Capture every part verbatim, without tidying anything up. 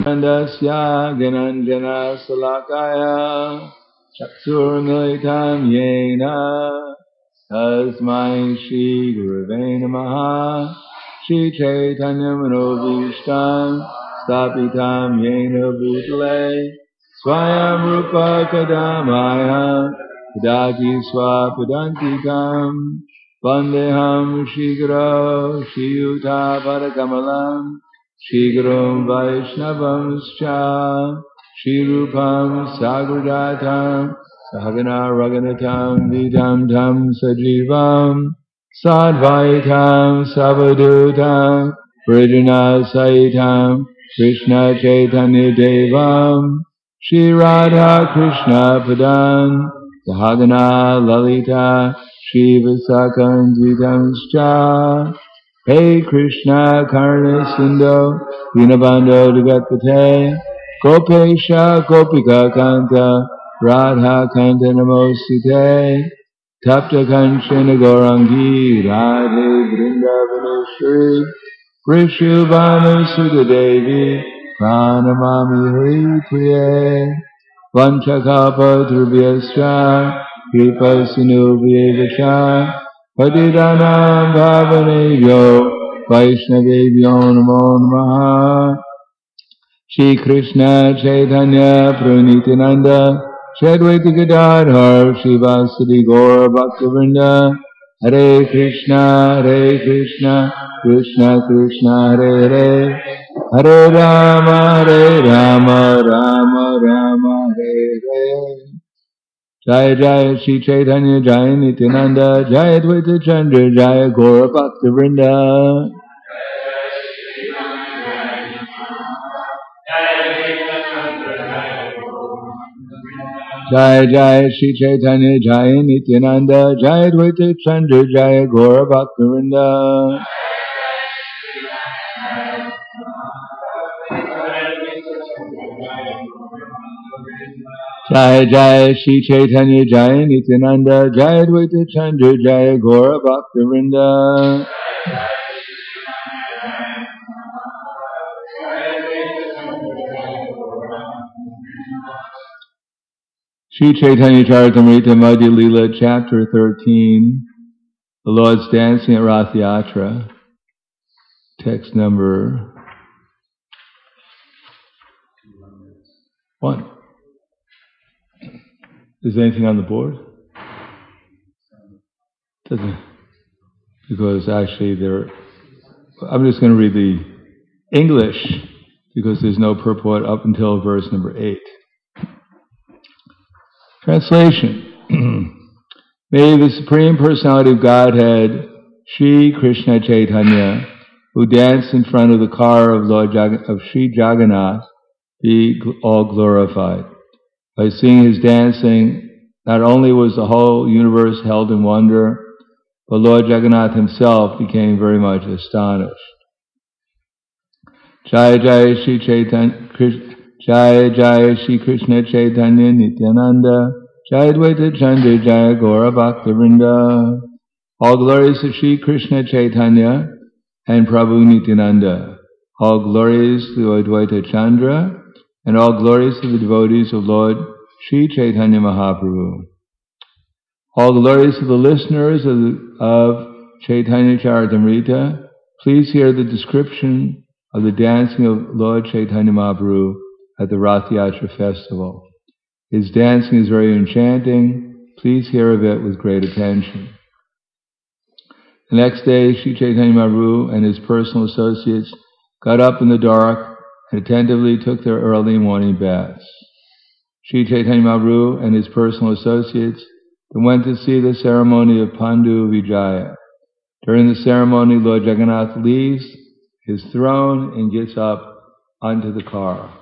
Nandasya Gananjana Salakaya Chaksurmilitam Yena Tasmai Shri Gurave Namaha Shri Chaitanya Manobhishtam Stapitam Yena Bhutale Swayam Rupa Kadamaya Padaki Swapadantikam Vandeham Shri Guru Shri Yuta Padakamalam Shri Guru Vaishnavamscha Shri Rupam Sagrajatam Sahagana Raganatam Vidam Dham Sajivam Sadvaitam Savadutam Vrijana Saitam Krishna Chaitanya Devam Shri Radha Krishna Padan Sahagana Lalita Shri Visakan Dvitamscha Hey Krishna Karna Sindhu Dinabando Jagatpate Gopesha Gopika Kanta Radha Kanta Namosite Tapta Kanchana Gaurangi Radhe Vrindavaneshwari Vrishubhanu Sudadevi Pranamami Hari Priye Vanchakapa Drubhyascha Kripa Sinubhyevascha Patidanam Bhavanebhyo Vaishnavebhyo Namo Namaha Shri Krishna Chaitanya Pranitinanda Shri Advaita Gadadhar Srivasadi Gaura Bhaktivinoda Hare Krishna Hare Krishna Krishna Krishna Hare Hare Hare Rama Hare Rama Rama Rama Hare Hare Jaya Jaya Shri Chaitanya Jaya Nityananda Jaya Advaita Chandra Jaya Gaura Bhaktivinoda Jaya Jaya Shri Chaitanya Jaya Nityananda Jaya Advaita Chandra Jaya Gaura Bhaktivinoda Jaya Jaya Shri Chaitanya Jaya Nityananda Jaya Advaita Chandra Jaya Gaura Bhaktivinoda Shri Chaitanya Charitamrita Madhya Lila Chapter thirteen, The Lord's Dancing at Rath Yatra, text number one. Is there anything on the board? Doesn't, because actually there, I'm just going to read the English because there's no purport up until verse number eight. Translation. May the Supreme Personality of Godhead, Shri Krishna Chaitanya, who danced in front of the car of Lord Jag- of Shri Jagannath, be all glorified. By seeing his dancing, not only was the whole universe held in wonder, but Lord Jagannath himself became very much astonished. Jaya Jaya Shri Chaitanya, Jaya Jaya Shri Krishna Chaitanya Nityananda, Jaya Advaita Chandra Jaya Gaura Bhaktivinoda. All glories to Shri Krishna Chaitanya and Prabhu Nityananda. All glories to Advaita Chandra, and all glories to the devotees of Lord Shri Chaitanya Mahaprabhu. All glories to the listeners of, the, of Chaitanya Charitamrita. Please hear the description of the dancing of Lord Chaitanya Mahaprabhu at the Rath Yatra festival. His dancing is very enchanting. Please hear of it with great attention. The next day, Shri Chaitanya Mahaprabhu and his personal associates got up in the dark and attentively took their early morning baths. Shri Chaitanya Mahaprabhu and his personal associates then went to see the ceremony of Pandu Vijaya. During the ceremony, Lord Jagannath leaves his throne and gets up onto the car.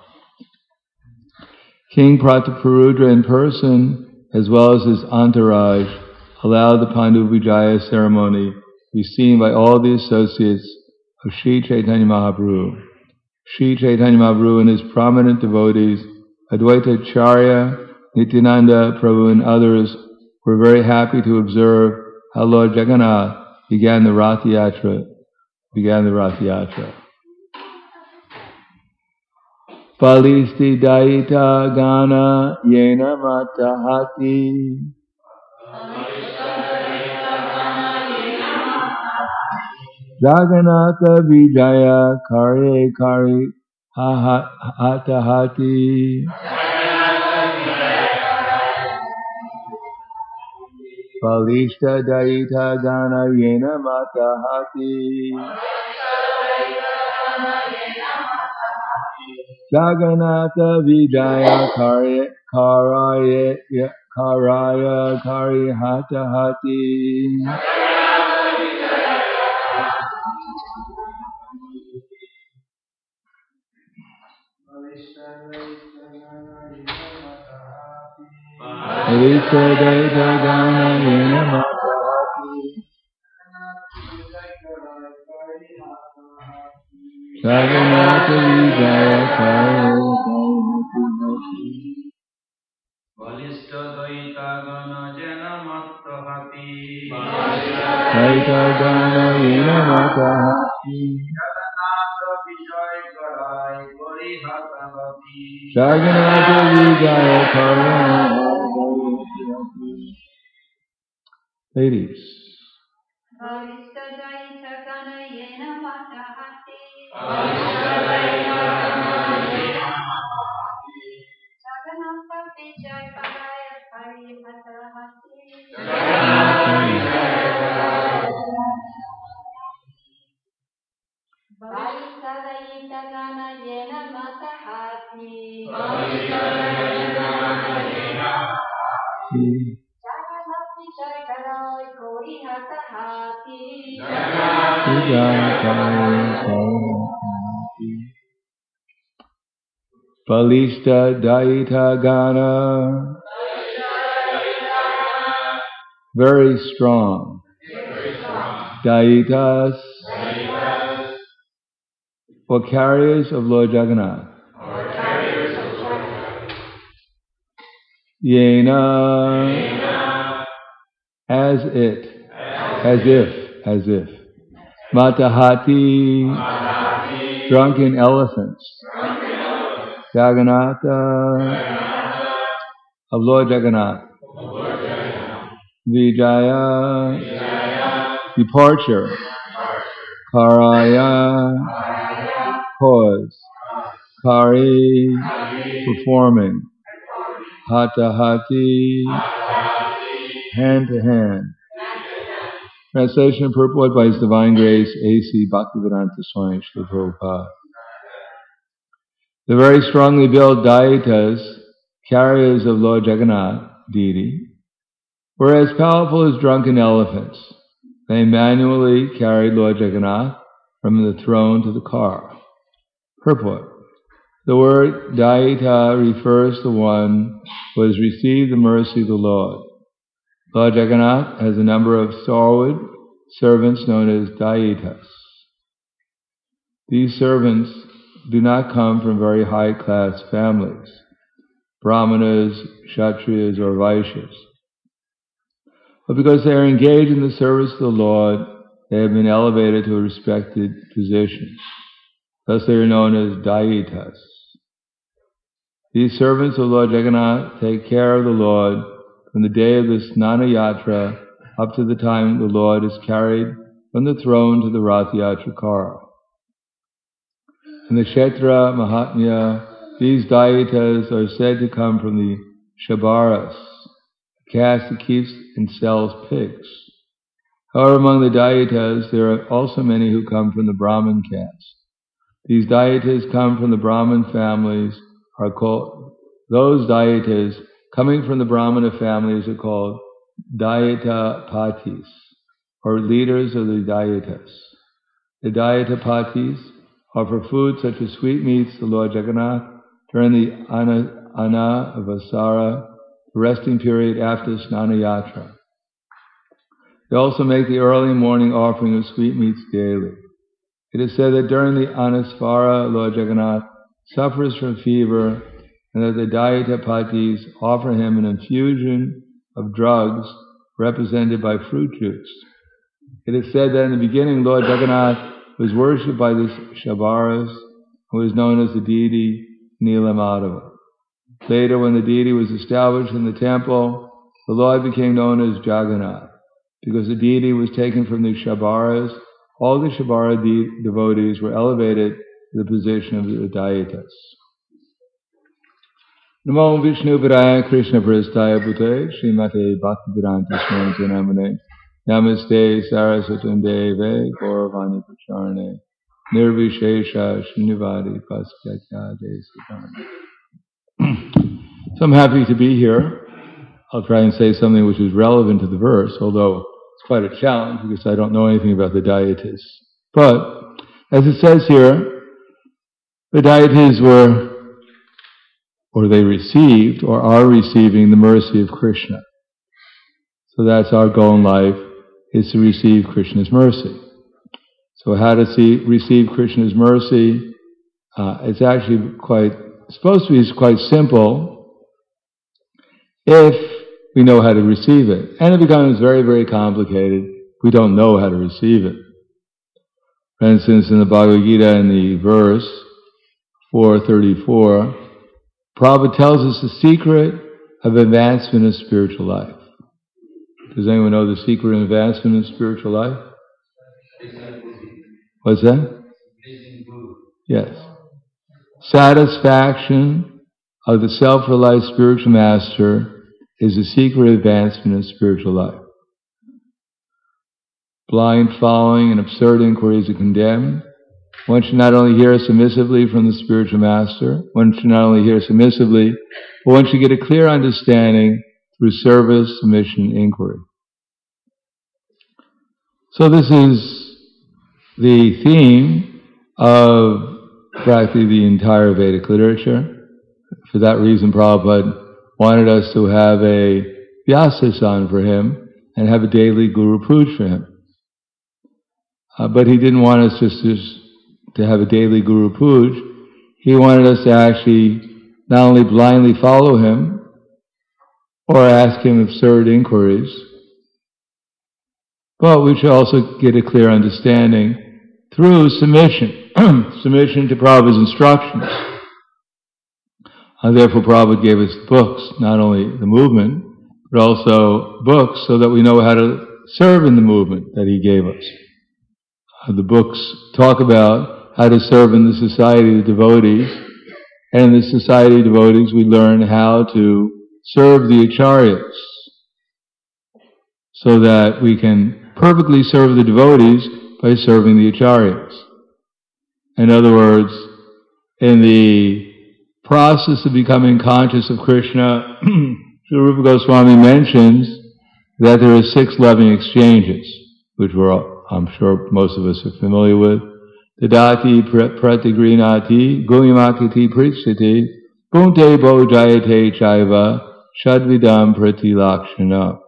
King Prataparudra in person, as well as his entourage, allowed the Pandu Vijaya ceremony to be seen by all the associates of Shri Chaitanya Mahaprabhu. Shri Chaitanya Mahaprabhu and his prominent devotees, Advaita Acharya, Nityananda Prabhu and others, were very happy to observe how Lord Jagannath began the Rath Yatra, began the Rath Yatra. Palisti Daita Gana Yena Matahati Jagannatha Vijaya Kare Kare Hatahati Palishta Daita Gana Yena Matahati Jagannatha Vijaya Karya Karaya Karaya Kari Hatahati Palishta Daita Gana Yena Matahati Jagannatha Vijaya Kare Balista Daita Gana Jena Matahati Daita Gana Yena Matahati Jagannatha Vijaya Karai Kori Hatahati Jagannatha Vijaya Kare. Ladies. Balista Daita Gana Yena Matahati Jagannatha Vijaya Karaya Kari Hatahati Balista Daita Gana Yena Matahati Jagannatha Vijaya Karaya Kori Hatahati Balista Daita Gana. Very strong. Daitas. Or carriers of Lord Jagannath. Yena. As it. As if. As if. Matahati. Drunken elephants. Jagannatha. Of Lord Jagannath. Vijaya. Departure. Karaya. Cause. Kari. Performing. Hatahati. Hand to hand. Translation and purport by His Divine Grace, A C Bhaktivedanta Swami Srila Prabhupada. The very strongly built Daitas, carriers of Lord Jagannath, deity, were as powerful as drunken elephants. They manually carried Lord Jagannath from the throne to the car. Purport. The word Daita refers to one who has received the mercy of the Lord. Lord Jagannath has a number of stalwart servants known as Daitas. These servants do not come from very high-class families, brahmanas, kshatriyas, or vaishyas. But because they are engaged in the service of the Lord, they have been elevated to a respected position. Thus they are known as Daitas. These servants of Lord Jagannath take care of the Lord from the day of the Snana Yatra up to the time the Lord is carried from the throne to the Rath Yatra car. In the Kshetra Mahatmya, these Daitas are said to come from the Shabaras, a caste that keeps and sells pigs. However, among the Daitas, there are also many who come from the Brahmin caste. These Daitas come from the Brahmin families are called, those Daitas coming from the Brahmana families are called Daita Patis, or leaders of the Daitas. The Daita Patis offer food such as sweetmeats to Lord Jagannath during the Ana, Anavasara, the resting period after Snana Yatra. They also make the early morning offering of sweetmeats daily. It is said that during the Anasvara, Lord Jagannath suffers from fever, and that the Daita Patis offer him an infusion of drugs represented by fruit juice. It is said that in the beginning Lord Jagannath was worshipped by the Shabaras, who is known as the deity Nilamadava. Later, when the deity was established in the temple, the Lord became known as Jagannath. Because the deity was taken from the Shabaras, all the Shabara de- devotees were elevated to the position of the Daitas. Namo Vishnu Padaya Krishna Prasthaya Bhute Srimate Bhaktivedanta Swami Janamane Namaste Saraswatam Deve Gauravani Pacharane Nirvishesha Srinivadi Paspyatya Desadana. So I'm happy to be here. I'll try and say something which is relevant to the verse, although it's quite a challenge because I don't know anything about the deities. But, as it says here, the deities were, or they received, or are receiving the mercy of Krishna. So that's our goal in life, is to receive Krishna's mercy. So how to see, receive Krishna's mercy? Uh, it's actually quite, supposed to be quite simple if we know how to receive it. And it becomes very, very complicated if we don't know how to receive it. For instance, in the Bhagavad Gita, in the verse four thirty-four, Prabhupada tells us the secret of advancement in spiritual life. Does anyone know the secret of advancement in spiritual life? What's that? Yes. Satisfaction of the self-realized spiritual master is the secret advancement in spiritual life. Blind following and absurd inquiries are condemned. One should not only hear submissively from the spiritual master, one should not only hear submissively, but one should get a clear understanding through service, submission, inquiry. So this is the theme of practically the entire Vedic literature. For that reason, Prabhupada wanted us to have a Vyasasan for him and have a daily Guru Puja for him. Uh, but he didn't want us just to, to have a daily Guru Puja. He wanted us to actually not only blindly follow him or ask him absurd inquiries, but we should also get a clear understanding through submission, submission to Prabhupada's instructions. And therefore, Prabhupada gave us books, not only the movement, but also books so that we know how to serve in the movement that he gave us. Uh, the books talk about how to serve in the society of devotees, and in the society of devotees we learn how to serve the acharyas so that we can perfectly serve the devotees by serving the acharyas. In other words, in the process of becoming conscious of Krishna, Srila Rupa Goswami mentions that there are six loving exchanges, which we're, I'm sure most of us are familiar with. Dadati pratigrinati gumimakiti pricchati punte bodhayate chaiva shadvidam pratilakshana.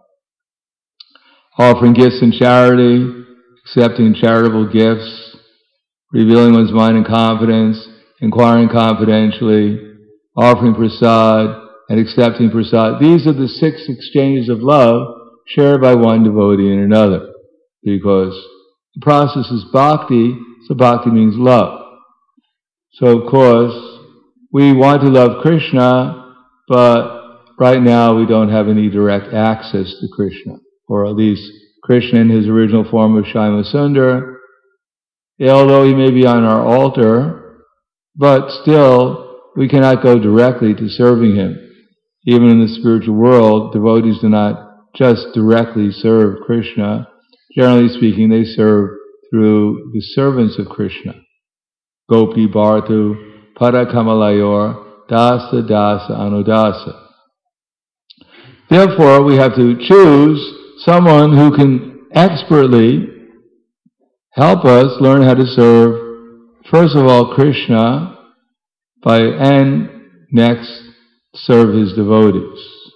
Offering gifts in charity, accepting charitable gifts, revealing one's mind in confidence, inquiring confidentially, offering prasad, and accepting prasad. These are the six exchanges of love shared by one devotee and another. Because the process is bhakti, so bhakti means love. So of course, we want to love Krishna, but right now we don't have any direct access to Krishna. Or at least Krishna in his original form of Shyamasundar. Sundar, although he may be on our altar, but still we cannot go directly to serving him. Even in the spiritual world, devotees do not just directly serve Krishna. Generally speaking, they serve through the servants of Krishna. Gopi Bhartu, Pada Kamalayor, Dasa Dasa Anudasa. Therefore, we have to choose someone who can expertly help us learn how to serve, first of all, Krishna, by, and next, serve his devotees.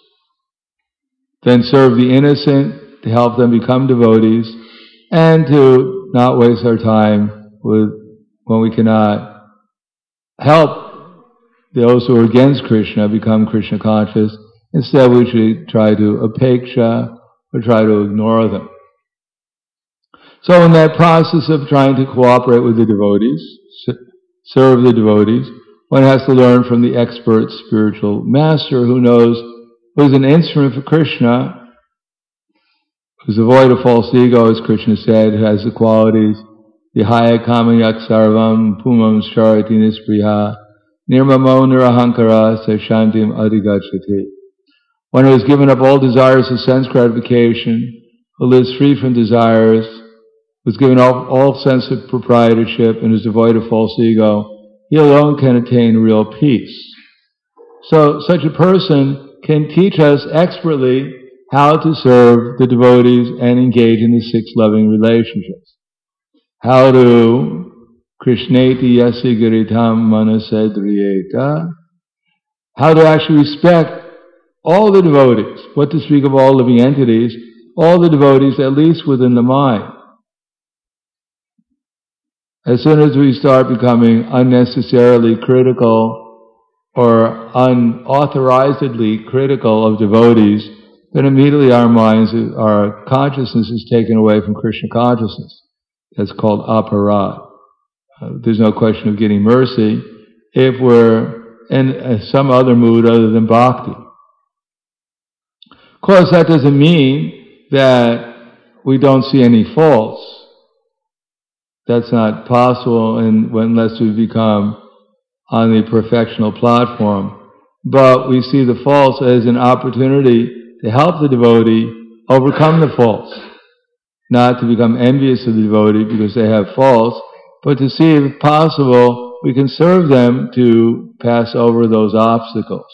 Then serve the innocent to help them become devotees, and to not waste our time with when we cannot help those who are against Krishna become Krishna conscious. Instead, we should try to upeksha, or try to ignore them. So in that process of trying to cooperate with the devotees, serve the devotees, one has to learn from the expert spiritual master who knows, who is an instrument for Krishna, who's devoid of false ego, as Krishna said, who has the qualities, Vihaya kamayak sarvam pumam sharati nispriha nirmamo nirahankara sashantim adhigachati. One who has given up all desires of sense gratification, who lives free from desires, who's given up all sense of proprietorship and is devoid of false ego, he alone can attain real peace. So such a person can teach us expertly how to serve the devotees and engage in the six loving relationships. How to Krishneti yasi giritam manasedriyeta. How to actually respect all the devotees. What to speak of all living entities, all the devotees at least within the mind. As soon as we start becoming unnecessarily critical or unauthorizedly critical of devotees, then immediately our minds, our consciousness is taken away from Krishna consciousness. That's called aparad. Uh, there's no question of getting mercy if we're in uh, some other mood other than bhakti. Of course, that doesn't mean that we don't see any faults. That's not possible in, unless we become on the perfectional platform. But we see the faults as an opportunity to help the devotee overcome the faults. Not to become envious of the devotee because they have faults, but to see if possible we can serve them to pass over those obstacles.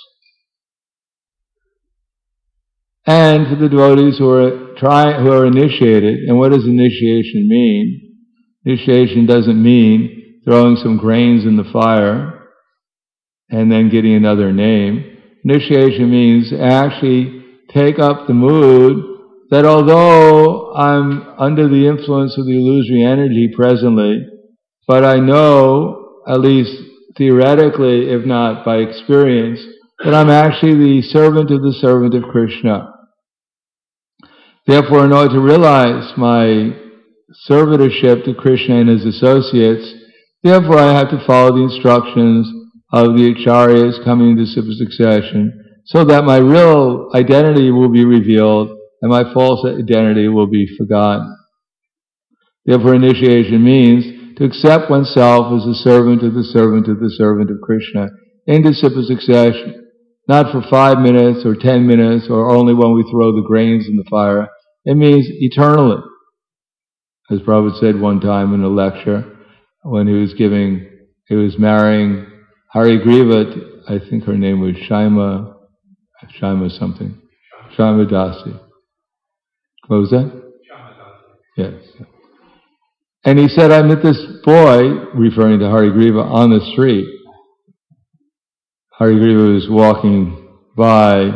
And for the devotees who are trying, who are initiated, and what does initiation mean? Initiation doesn't mean throwing some grains in the fire and then getting another name. Initiation means actually take up the mood that although I'm under the influence of the illusory energy presently, but I know, at least theoretically, if not by experience, that I'm actually the servant of the servant of Krishna. Therefore, in order to realize my servitorship to Krishna and his associates, therefore I have to follow the instructions of the acharyas coming into succession, so that my real identity will be revealed and my false identity will be forgotten. Therefore, initiation means to accept oneself as a servant of the servant of the servant of Krishna in disciple succession, not for five minutes or ten minutes or only when we throw the grains in the fire. It means eternally. As Prabhupada said one time in a lecture, when he was giving, he was marrying Harigriva, I think her name was Shaima, Shaima something, Shaima Dasi. What was that? Yes. And he said, I met this boy, referring to Harigriva, on the street. Harigriva was walking by,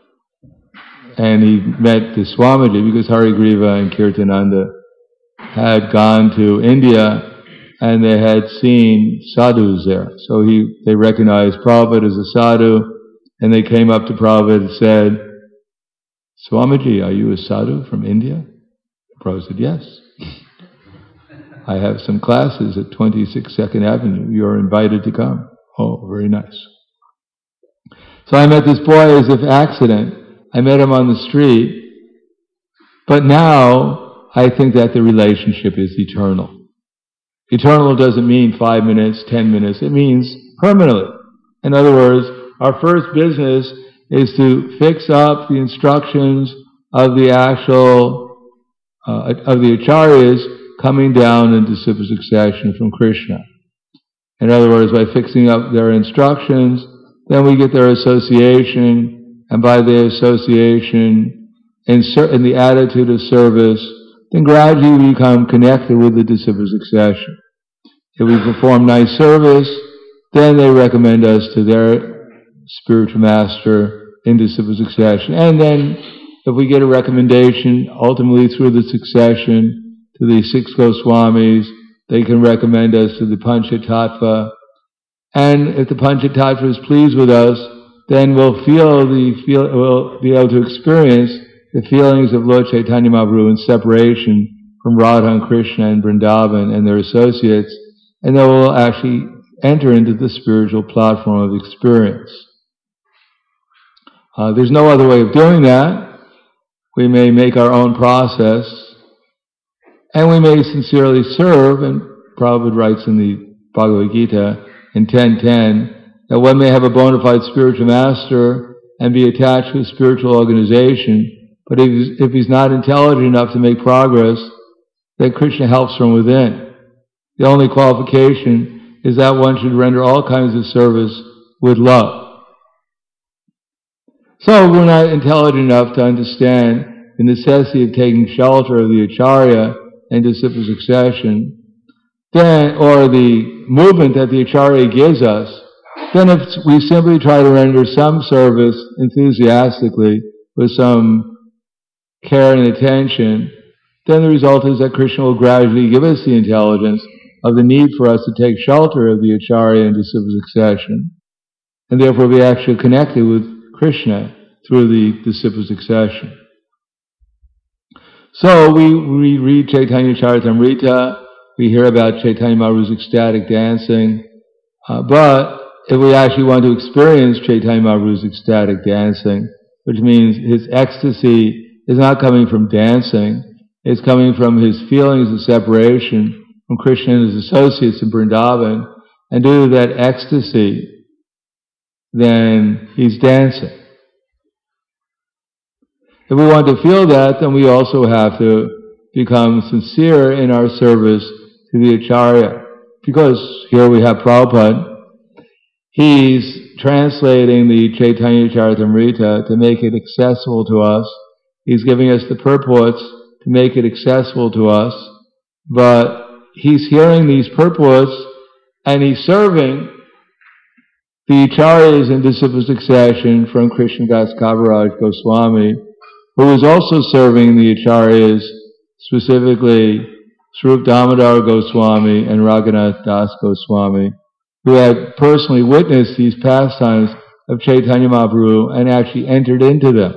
and he met the Swamiji, because Harigriva and Kirtananda had gone to India, and they had seen sadhus there. So he, they recognized Prabhupada as a sadhu, and they came up to Prabhupada and said, Swamiji, are you a sadhu from India? Prabhupada said, yes. I have some classes at twenty-six Second Avenue. You are invited to come. Oh, very nice. So I met this boy as if accident. I met him on the street. But now I think that the relationship is eternal. Eternal doesn't mean five minutes, ten minutes. It means permanently. In other words, our first business is to fix up the instructions of the actual, uh, of the acharyas coming down in disciple succession from Krishna. In other words, by fixing up their instructions, then we get their association, and by their association, in, ser- in the attitude of service, then gradually we become connected with the disciple succession. If we perform nice service, then they recommend us to their spiritual master in disciple succession. And then, if we get a recommendation, ultimately through the succession, to the six Goswamis, they can recommend us to the Panchatattva. And if the Panchatattva is pleased with us, then we'll feel the feel, we'll be able to experience the feelings of Lord Chaitanya Mahaprabhu in separation from Radha and Krishna and Vrindavan and their associates, and then we'll actually enter into the spiritual platform of experience. Uh, there's no other way of doing that. We may make our own process, and we may sincerely serve, and Prabhupada writes in the Bhagavad Gita in ten ten that one may have a bona fide spiritual master and be attached to a spiritual organization, but if he's, if he's not intelligent enough to make progress, then Krishna helps from within. The only qualification is that one should render all kinds of service with love. So we're not intelligent enough to understand the necessity of taking shelter of the Acharya and disciple succession, then, or the movement that the Acharya gives us, then if we simply try to render some service enthusiastically with some care and attention, then the result is that Krishna will gradually give us the intelligence of the need for us to take shelter of the Acharya and disciple succession, and therefore be actually connected with Krishna through the disciple succession. So we, we read Chaitanya Charitamrita, we hear about Chaitanya Mahaprabhu's ecstatic dancing, uh, but if we actually want to experience Chaitanya Mahaprabhu's ecstatic dancing, which means his ecstasy is not coming from dancing, it's coming from his feelings of separation from Krishna and his associates in Vrindavan, and due to that ecstasy, then he's dancing. If we want to feel that, then we also have to become sincere in our service to the Acharya. Because here we have Prabhupada, he's translating the Chaitanya Charitamrita to make it accessible to us. He's giving us the purports to make it accessible to us, but he's hearing these purports and he's serving the Acharyas in disciple succession from Krishnadas Kaviraj Goswami, who is also serving the Acharyas, specifically Swarup Damodar Goswami and Raghunath Das Goswami, who had personally witnessed these pastimes of Chaitanya Mahaprabhu and actually entered into them.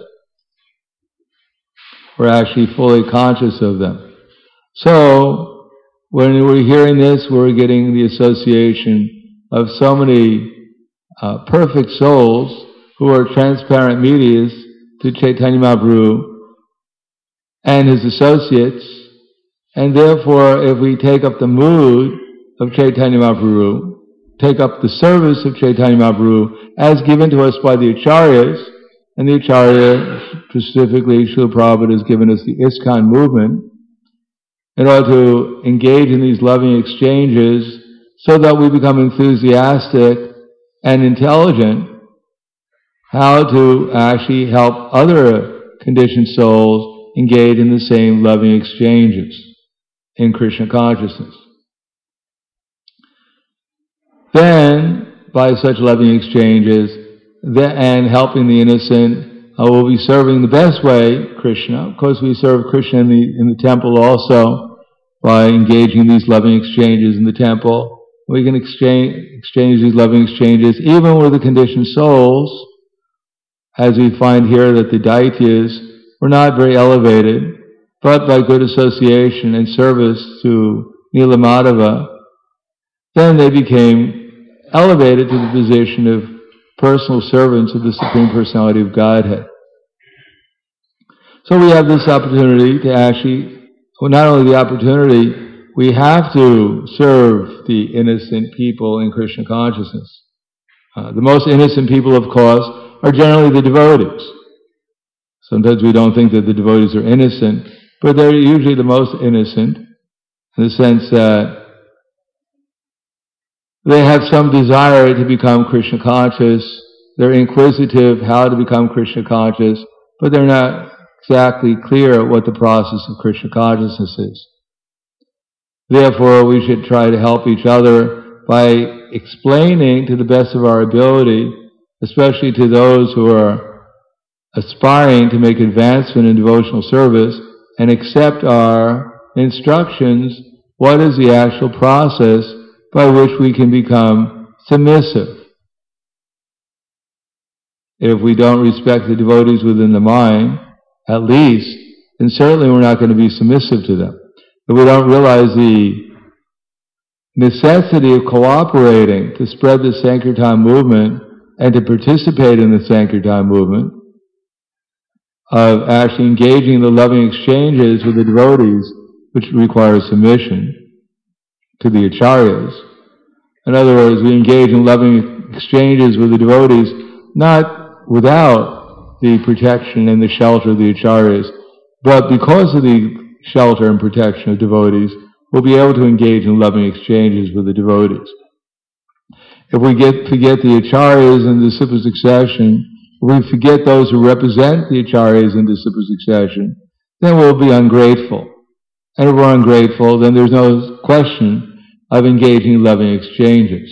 We're actually fully conscious of them. So, when we're hearing this, we're getting the association of so many uh, perfect souls who are transparent medias to Chaitanya Mahaprabhu and his associates, and therefore if we take up the mood of Chaitanya Mahaprabhu, take up the service of Chaitanya Mahaprabhu as given to us by the Acharyas, and the Acharya, specifically Srila Prabhupada, has given us the ISKCON movement, in order to engage in these loving exchanges so that we become enthusiastic and intelligent how to actually help other conditioned souls engage in the same loving exchanges in Krishna consciousness. Then, by such loving exchanges and helping the innocent, uh, we'll be serving the best way Krishna. Of course, we serve Krishna in the, in the temple also by engaging in these loving exchanges in the temple. We can exchange, exchange these loving exchanges even with the conditioned souls, as we find here that the Daityas were not very elevated, but by good association and service to Nilamadhava, then they became elevated to the position of personal servants of the Supreme Personality of Godhead. So we have this opportunity to actually, well, not only the opportunity, we have to serve the innocent people in Krishna consciousness. Uh, the most innocent people, of course, are generally the devotees. Sometimes we don't think that the devotees are innocent, but they're usually the most innocent in the sense that they have some desire to become Krishna conscious. They're inquisitive how to become Krishna conscious, but they're not exactly clear what the process of Krishna consciousness is. Therefore, we should try to help each other by explaining to the best of our ability, especially to those who are aspiring to make advancement in devotional service, and accept our instructions, what is the actual process by which we can become submissive. If we don't respect the devotees within the mind, at least, then certainly we're not going to be submissive to them. If we don't realize the necessity of cooperating to spread the Sankirtan movement and to participate in the Sankirtan movement, of actually engaging in the loving exchanges with the devotees, which requires submission to the acharyas. In other words, we engage in loving exchanges with the devotees, not without the protection and the shelter of the acharyas, but because of the shelter and protection of devotees, we'll be able to engage in loving exchanges with the devotees. If we get forget the acharyas and the disciple succession, if we forget those who represent the acharyas and disciple succession, then we'll be ungrateful. And if we're ungrateful, then there's no question of engaging in loving exchanges.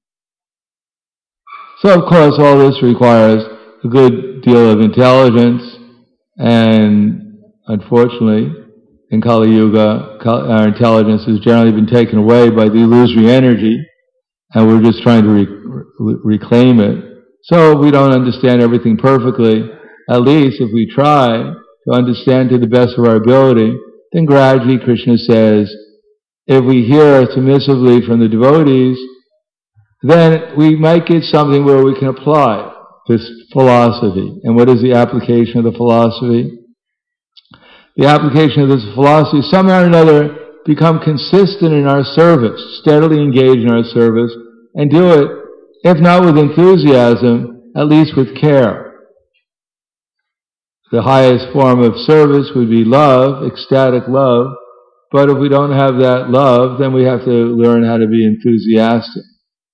So, of course, all this requires a good deal of intelligence, and unfortunately, in Kali Yuga, our intelligence has generally been taken away by the illusory energy, and we're just trying to re- reclaim it. So we don't understand everything perfectly. At least if we try to understand to the best of our ability, then gradually Krishna says, if we hear submissively from the devotees, then we might get something where we can apply this philosophy. And what is the application of the philosophy? The application of this philosophy, somehow or another, become consistent in our service, steadily engage in our service, and do it, if not with enthusiasm, at least with care. The highest form of service would be love, ecstatic love, but if we don't have that love, then we have to learn how to be enthusiastic.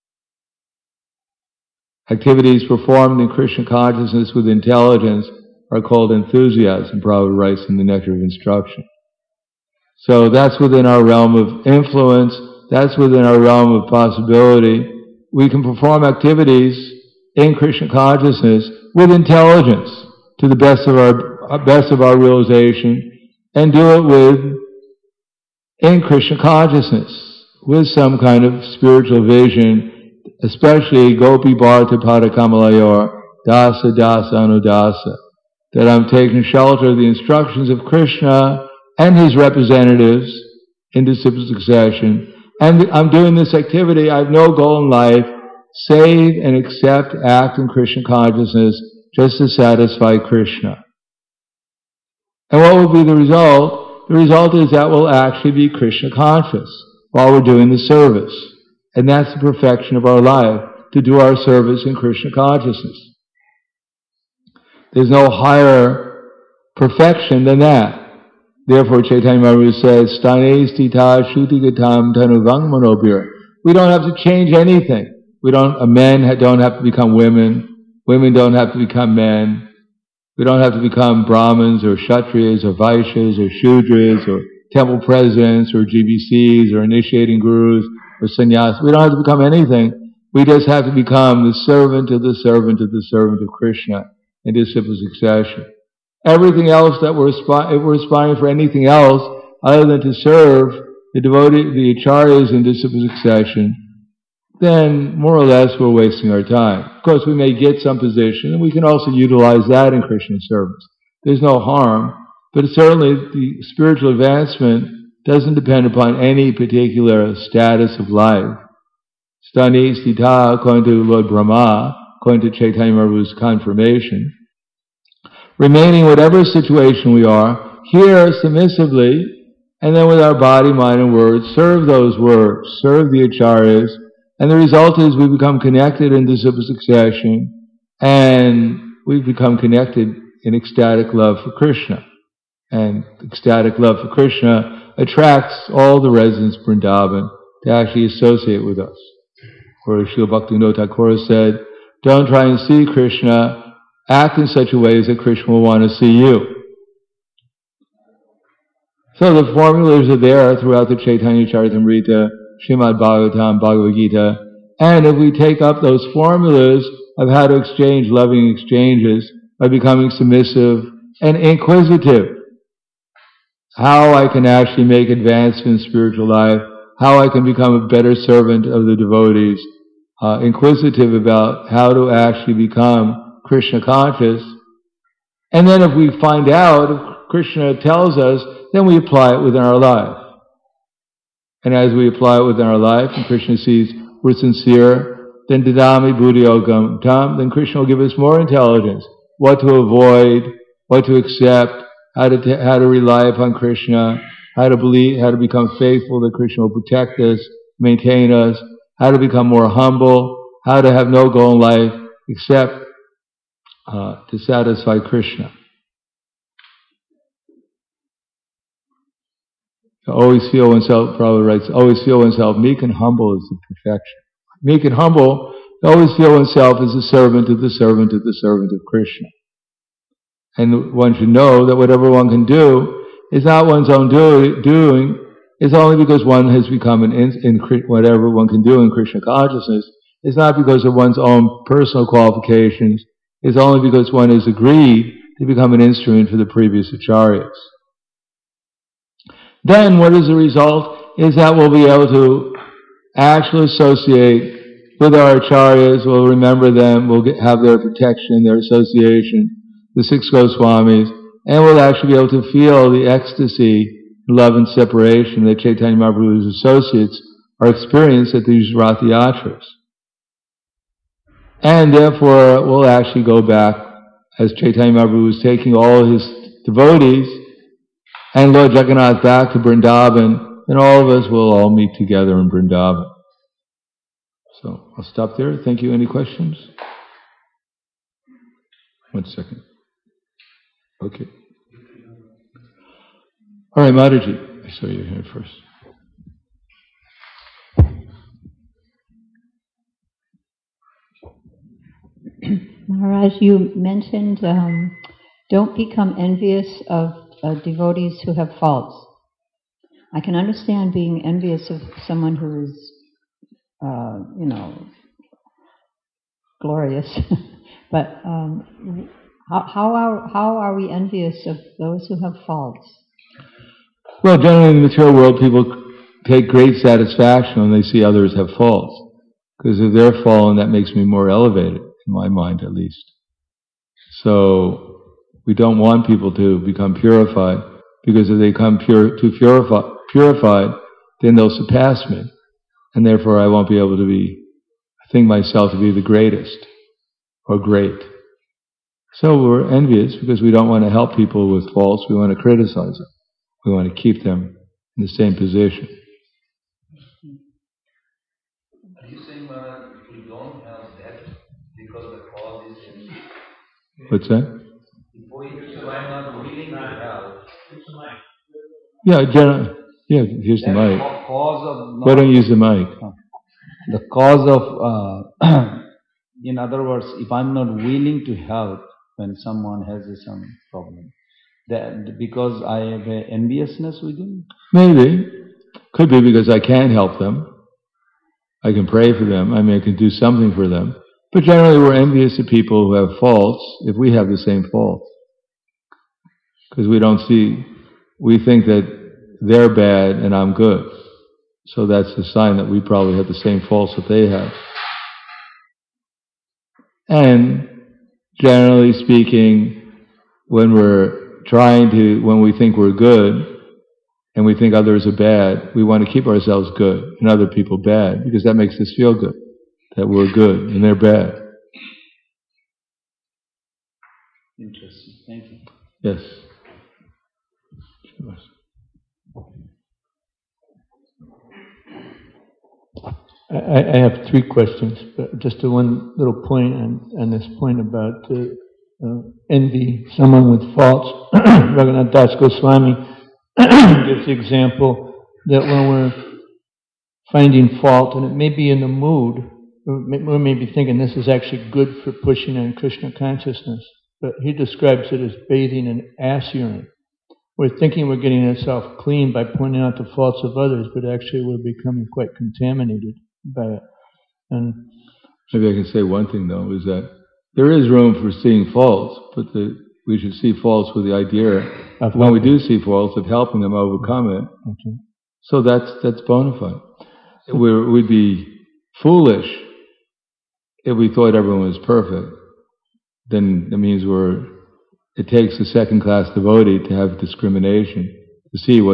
Activities performed in Krishna consciousness with intelligence are called enthusiasm, Prabhupada writes in the Nectar of Instruction. So that's within our realm of influence, that's within our realm of possibility. We can perform activities in Krishna consciousness with intelligence to the best of our best of our realization, and do it with in Krishna consciousness, with some kind of spiritual vision, especially Gopi Bharata Pada Kamalayor, Dasa Dasa Anudasa, that I'm taking shelter of the instructions of Krishna and his representatives in disciple succession, and I'm doing this activity. I have no goal in life save and accept, act in Krishna consciousness just to satisfy Krishna. And what will be the result? The result is that we'll actually be Krishna conscious while we're doing the service. And that's the perfection of our life, to do our service in Krishna consciousness. There's no higher perfection than that. Therefore, Chaitanya Mahaprabhu says, Stane stita shutigatam tanuvang manobhir. We don't have to change anything. We don't, men don't have to become women. Women don't have to become men. We don't have to become Brahmins or Kshatriyas or Vaishyas or Shudras or temple presidents or G B Cs or initiating gurus or sannyas. We don't have to become anything. We just have to become the servant of the servant of the servant of Krishna in disciple succession. Everything else that we're aspiring, if we're aspiring for anything else other than to serve the devotee, the acharyas in disciple succession, then more or less we're wasting our time. Of course, we may get some position, and we can also utilize that in Krishna service. There's no harm, but certainly the spiritual advancement doesn't depend upon any particular status of life. Stani stita, according to Lord Brahma, according to Chaitanya Mahaprabhu's confirmation, remaining whatever situation we are, here submissively, and then with our body, mind, and words, serve those words, serve the acharyas, and the result is we become connected in disciple succession, and we become connected in ecstatic love for Krishna. And ecstatic love for Krishna attracts all the residents of Vrindavan to actually associate with us. Or as Srila Bhaktivinoda Thakur said, don't try and see Krishna, act in such a way that Krishna will want to see you. So the formulas are there throughout the Chaitanya Charitamrita, Srimad Bhagavatam, Bhagavad Gita, and if we take up those formulas of how to exchange loving exchanges by becoming submissive and inquisitive, how I can actually make advancement in spiritual life, how I can become a better servant of the devotees, uh, inquisitive about how to actually become Krishna conscious, and then if we find out, if Krishna tells us, then we apply it within our life. And as we apply it within our life, and Krishna sees we're sincere, then dadami buddhiyogam tam, then Krishna will give us more intelligence, what to avoid, what to accept, how to t- how to rely upon Krishna, how to believe, how to become faithful that Krishna will protect us, maintain us, how to become more humble, how to have no goal in life except uh, to satisfy Krishna. To always feel oneself, Prabhupada writes, always feel oneself meek and humble is the perfection. Meek and humble, to always feel oneself as a servant of the servant of the servant of Krishna. And one should know that whatever one can do is not one's own do, doing, it's only because one has become an in, in whatever one can do in Krishna consciousness. It's not because of one's own personal qualifications. It's only because one has agreed to become an instrument for the previous acharyas. Then what is the result? Is that we'll be able to actually associate with our acharyas, we'll remember them, we'll get, have their protection, their association, the six Goswamis, and we'll actually be able to feel the ecstasy, love and separation that Chaitanya Mahaprabhu's associates are experienced at these Rath Yatras. And therefore, we'll actually go back, as Chaitanya Mahaprabhu was taking all his devotees and Lord Jagannath back to Vrindavan, and all of us will all meet together in Vrindavan. So, I'll stop there. Thank you. Any questions? One second. Okay. All right, Mataji. I saw you here first. Maharaj, you mentioned um, don't become envious of uh, devotees who have faults. I can understand being envious of someone who is, uh, you know, glorious, but um, how, how are how are we envious of those who have faults? Well, generally in the material world, people take great satisfaction when they see others have faults, because if they're fallen, that makes me more elevated. In my mind, at least. So, we don't want people to become purified, because if they become pure, too purifi- purified, then they'll surpass me, and therefore I won't be able to be, think myself to be the greatest, or great. So we're envious because we don't want to help people with faults, we want to criticize them. We want to keep them in the same position. Are you saying, Maharaj, if we don't have that, because the cause is in... What's that? If we are not willing to help... Yeah, generally, yeah, here's the mic. Cause of... Why don't you use the mic? The cause of... Uh, in other words, if I'm not willing to help when someone has some problem, that because I have an enviousness within? Maybe. Could be because I can't help them. I can pray for them. I mean, I can do something for them. But generally we're envious of people who have faults if we have the same fault. Because we don't see, we think that they're bad and I'm good. So that's the sign that we probably have the same faults that they have. And generally speaking, when we're trying to, when we think we're good, and we think others are bad, we want to keep ourselves good and other people bad, because that makes us feel good, that we're good and they're bad. Interesting. Thank you. Yes. I, I have three questions, but just a one little point on, on this point about uh, uh, envy, someone with faults. Raghunath Das Goswami gives the example that when we're finding fault, and it may be in the mood, we may be thinking this is actually good for pushing on Krishna consciousness, but he describes it as bathing in ass urine. We're thinking we're getting ourselves clean by pointing out the faults of others, but actually we're becoming quite contaminated by it. And maybe I can say one thing though, is that there is room for seeing faults, but the, we should see faults with the idea of when we do see faults of helping them overcome it. Okay. So that's that's bona fide. We're, we'd be foolish if we thought everyone was perfect. Then that means we're. It takes a second-class devotee to have discrimination, to see what's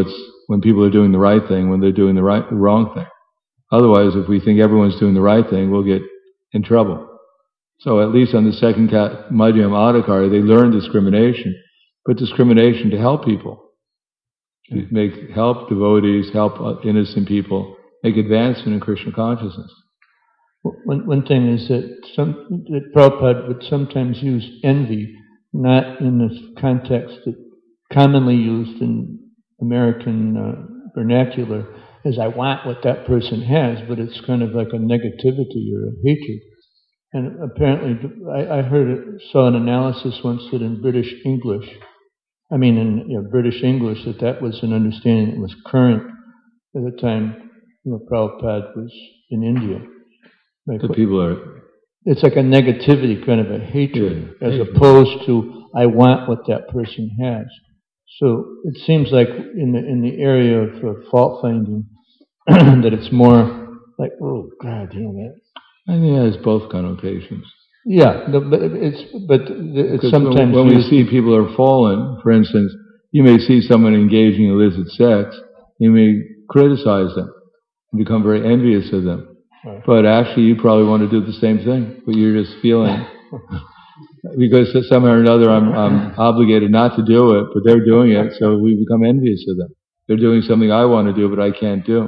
when people are doing the right thing, when they're doing the right, the wrong thing. Otherwise, if we think everyone's doing the right thing, we'll get in trouble. So at least on the second cat, Madhyam Adhikari, they learn discrimination, but discrimination to help people. To make, help devotees, help innocent people, make advancement in Krishna consciousness. One, one thing is that, some, that Prabhupada would sometimes use envy, not in the context that commonly used in American uh, vernacular, as I want what that person has, but it's kind of like a negativity or a hatred. And apparently, I, I heard, it, saw an analysis once that in British English, I mean in you know, British English, that that was an understanding that was current at the time, you know, Prabhupada was in India. Like, the people are... It's like a negativity, kind of a hatred, yeah, as hatred. opposed to, I want what that person has. So it seems like in the in the area of uh, fault finding, that it's more like, oh God, you know that. I think it has both connotations. Yeah, the, but it's but it's Because sometimes when, when we used, see people are fallen, for instance, you may see someone engaging in illicit sex, you may criticize them and become very envious of them. Right. But actually, you probably want to do the same thing, but you're just feeling. Because somehow or another I'm, I'm obligated not to do it, but they're doing it, so we become envious of them. They're doing something I want to do, but I can't do.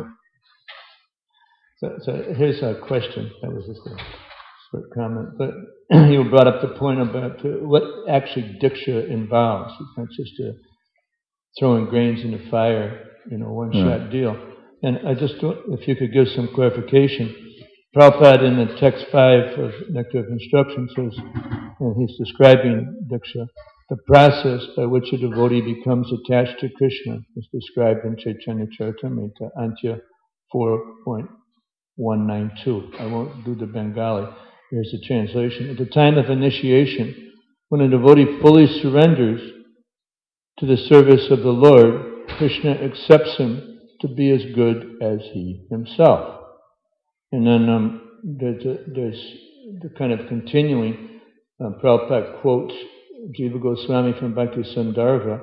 So, so here's a question. That was just a short comment. But you brought up the point about uh, what actually Diksha involves. It's not just a throwing grains in the fire, you know, one-shot yeah. deal. And I just, if you could give some clarification. Prabhupada in the text five of Nectar of Instruction says, and he's describing Diksha, the process by which a devotee becomes attached to Krishna is described in Chaitanya Charitamrita, Antya four point one nine two. I won't do the Bengali. Here's the translation. At the time of initiation, when a devotee fully surrenders to the service of the Lord, Krishna accepts him to be as good as he himself. And then um, there's, a, there's the kind of continuing, uh, Prabhupada quotes Jiva Goswami from Bhakti Sandarbha,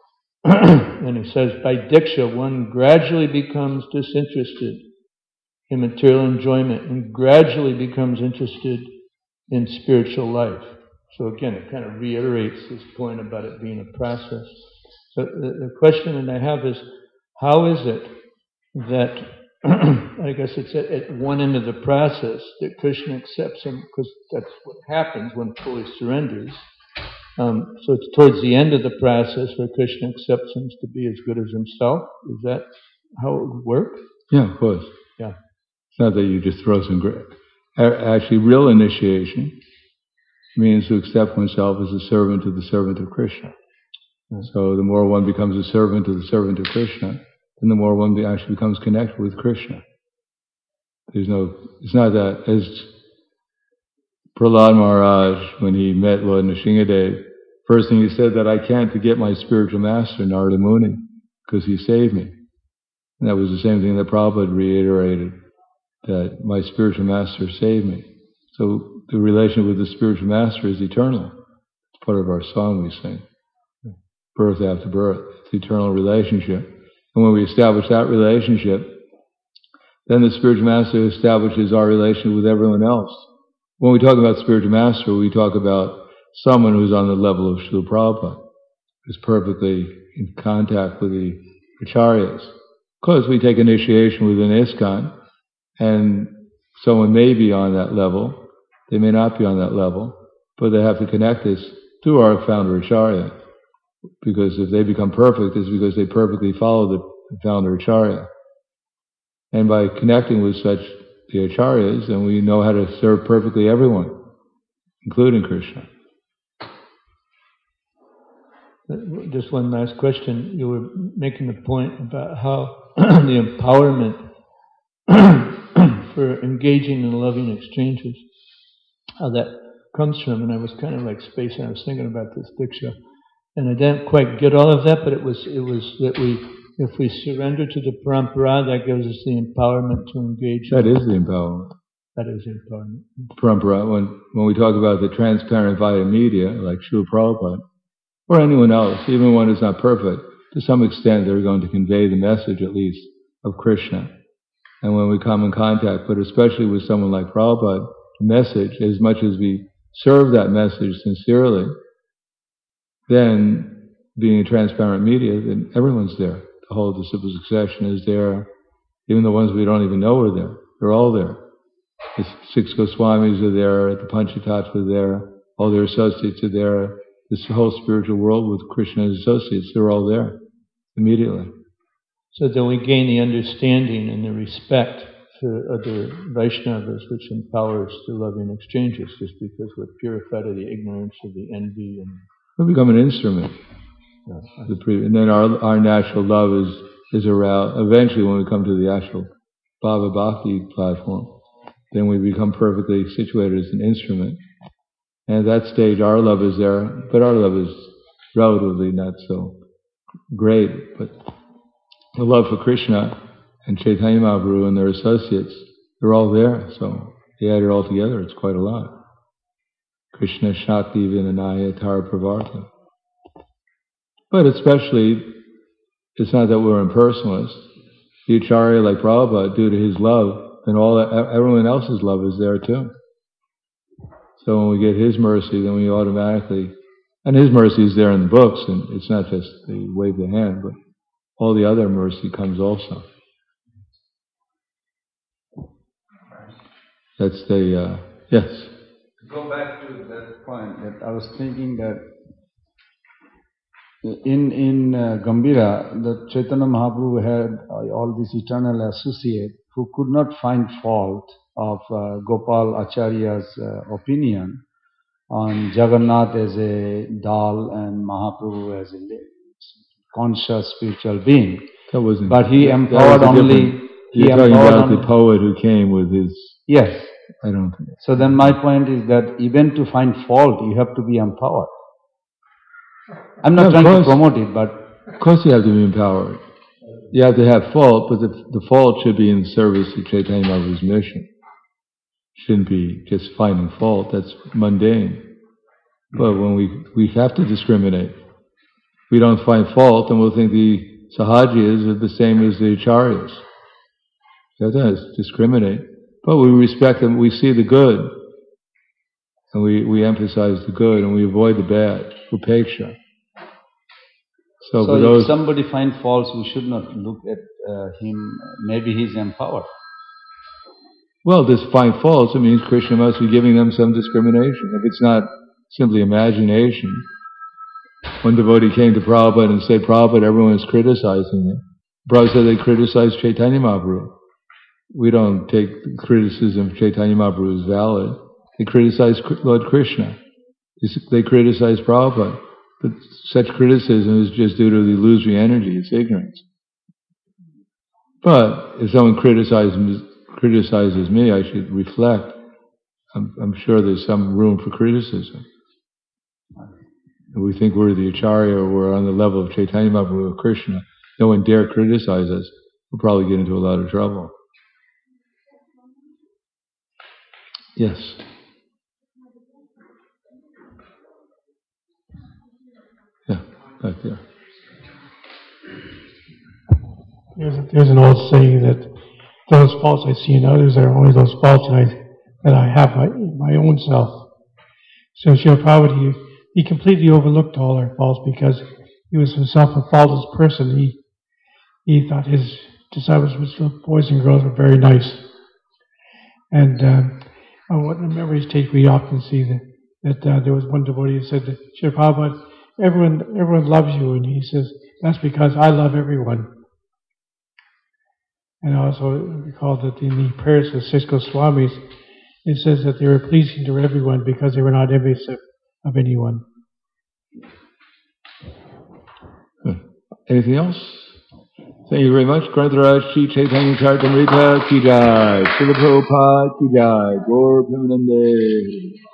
and he says, by Diksha, one gradually becomes disinterested in material enjoyment and gradually becomes interested in spiritual life. So again, it kind of reiterates this point about it being a process. So the, the question that I have is, how is it that I guess it's at, at one end of the process that Krishna accepts him, because that's what happens when fully surrenders. Um, so it's towards the end of the process where Krishna accepts him to be as good as himself. Is that how it would work? Yeah, of course. Yeah. It's not that you just throw some great. Actually, real initiation means to accept oneself as a servant of the servant of Krishna. Mm-hmm. So the more one becomes a servant of the servant of Krishna, then the more one actually becomes connected with Krishna. There's no, it's not that, as Prahlad Maharaj, when he met Lord Nrsingadev, first thing he said that I can't forget my spiritual master, Narada Muni, because he saved me. And that was the same thing that Prabhupada reiterated, that my spiritual master saved me. So the relation with the spiritual master is eternal. It's part of our song we sing. Birth after birth. It's the eternal relationship. And when we establish that relationship, then the spiritual master establishes our relation with everyone else. When we talk about spiritual master, we talk about someone who's on the level of Srila Prabhupada, who's perfectly in contact with the acharyas. Because we take initiation within ISKCON, and someone may be on that level, they may not be on that level, but they have to connect us through our founder acharya. Because if they become perfect, it's because they perfectly follow the founder acharya. And by connecting with such the acharyas, then we know how to serve perfectly everyone, including Krishna. Just one last question. You were making the point about how the empowerment for engaging in loving exchanges, how that comes from, and I was kind of like spacing, I was thinking about this Diksha, and I didn't quite get all of that, but it was it was that we, if we surrender to the parampara, that gives us the empowerment to engage. That is the empowerment. That is the empowerment. Parampara, when, when we talk about the transparent via media, like Srila Prabhupada, or anyone else, even one who's not perfect, to some extent they're going to convey the message, at least, of Krishna. And when we come in contact, but especially with someone like Prabhupada, the message, as much as we serve that message sincerely, then being a transparent media, then everyone's there. The whole disciple succession is there. Even the ones we don't even know are there. They're all there. The six Goswamis are there, the Panchatattva are there, all their associates are there. This whole spiritual world with Krishna's associates, they're all there immediately. So then we gain the understanding and the respect for other Vaishnavas, which empowers the loving exchanges, just because we're purified of the ignorance of the envy and... We become an instrument. Yeah. The pre- and then our our natural love is, is aroused. Eventually, when we come to the actual Bhava Bhakti platform, then we become perfectly situated as an instrument. And at that stage, our love is there, but our love is relatively not so great. But the love for Krishna and Chaitanya Mahaprabhu and their associates, they're all there. So you add it all together, it's quite a lot. Krishna Shakti Vinanaya Tara Pravarta. But especially, it's not that we're impersonalists. The Acharya, like Prabhupada, due to his love, and all everyone else's love is there too. So when we get his mercy, then we automatically, and his mercy is there in the books, and it's not just the wave the hand, but all the other mercy comes also. That's the, uh, yes? To go back to that point, that I was thinking that in in uh, Gambhira, the Chaitanya Mahaprabhu had uh, all these eternal associates who could not find fault of uh, Gopal Acharya's uh, opinion on Jagannath as a dal and Mahaprabhu as a conscious spiritual being. That wasn't. But he that, empowered that only. He You're talking about only, the poet who came with his. Yes. I don't think. So then my point is that even to find fault, you have to be empowered. I'm not Yeah, trying course. to promote it, but... Of course you have to be empowered. You have to have fault, but the, the fault should be in service to Chaitanya Mahaprabhu's mission. Shouldn't be just finding fault, that's mundane. But when we, we have to discriminate. If we don't find fault, then we'll think the Sahajiyas are the same as the Acharyas. That does, discriminate. But we respect them, we see the good. And we, we emphasize the good and we avoid the bad. Upeksha. So, So, for if those, somebody finds faults, we should not look at uh, him, maybe he's empowered. well, this find faults, it means Krishna must be giving them some discrimination. If it's not simply imagination. One devotee came to Prabhupada and said, Prabhupada, everyone is criticizing him. Prabhupada said they criticize Chaitanya Mahaprabhu. We don't take criticism of Chaitanya Mahaprabhu as valid. They criticize Lord Krishna. They criticize Prabhupada. But such criticism is just due to the illusory energy, it's ignorance. But if someone criticizes, criticizes me, I should reflect. I'm, I'm sure there's some room for criticism. If we think we're the Acharya or we're on the level of Chaitanya Mahaprabhu or Krishna, no one dare criticize us, we'll probably get into a lot of trouble. Yes. Yeah, back there. There's, a, there's an old saying that those faults I see in others are only those faults that I, that I have my, my own self. So Srila Prabhupada, he, he completely overlooked all our faults because he was himself a faultless person. He he thought his disciples, boys and girls, were very nice. And um, I remember his take, we often see that, that uh, there was one devotee who said that, Srila Prabhupada, everyone, everyone loves you. And he says, that's because I love everyone. And I also recall that in the prayers of six Goswamis, it says that they were pleasing to everyone because they were not envious of, of anyone. Good. Anything else? Thank you very much. Grantaraj Shri Chaitanya Charitamrita Ki Jai. Srila Prabhupada Ki Jai. Gaur Premanande.